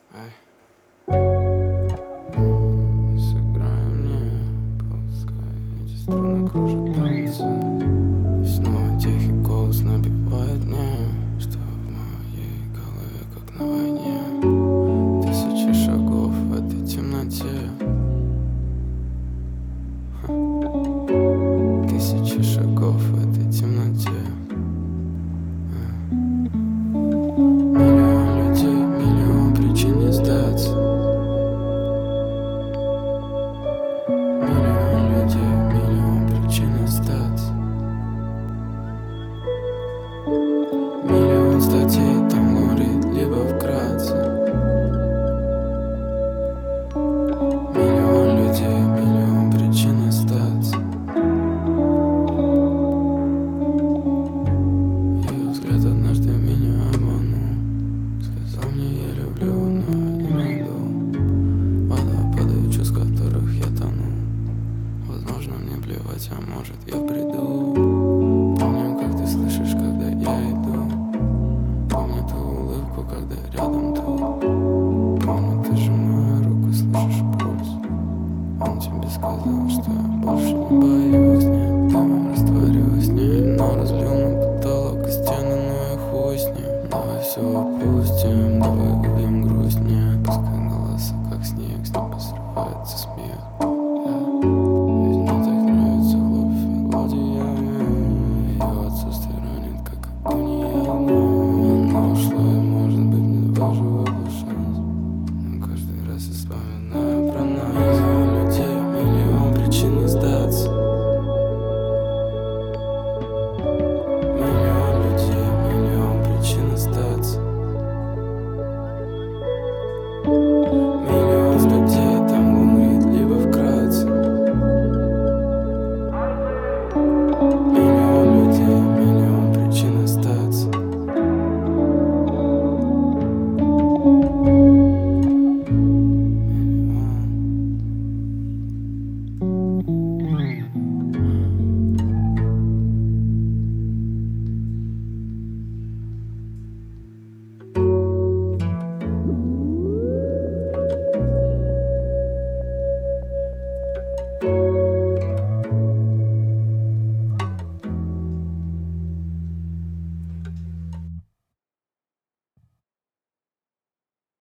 Ай. Сыграй мне, пускай эти струны кружат танцы. И снова тихий голос набивает мне, что в моей голове как на войне. Тысячи шагов в этой темноте. Тысячи шагов в этой темноте. Миллион людей, миллион причин не сдаться. Миллион людей, миллион причин остаться. Миллион статей там говорит, либо вкратце. Миллион людей, миллион причин остаться. Ее взгляд однажды меня обманул. Сказал мне, я люблю, но не найду. Водопады чувств, в которых я тону. Возможно, мне плевать, а может, я в бреду. Помню, как ты слышишь, когда я иду. Помню ту улыбку, когда рядом тут. Помню, ты сжимая руку, слышишь пульс. Он тебе сказал, что я больше не боюсь. Нет, дымом растворюсь, не вино разлил на потолок и стены, ну и хуй с ним. Давай все опустим, давай убьем грусть. Не пускай голоса, как снег, с неба срывается смех. Ведь мне так нравится хлопья мелодия. Ее отсутствие ранит, как агония. Она ушла, и может быть мне даже выпал шанс. Но каждый раз я вспоминаю про нас. Миллион людей, миллион причин не сдаться. Миллион людей, миллион причин остаться. Миллион статей там умрет, либо вкратце. Миллион людей, миллион причин остаться. Миллион.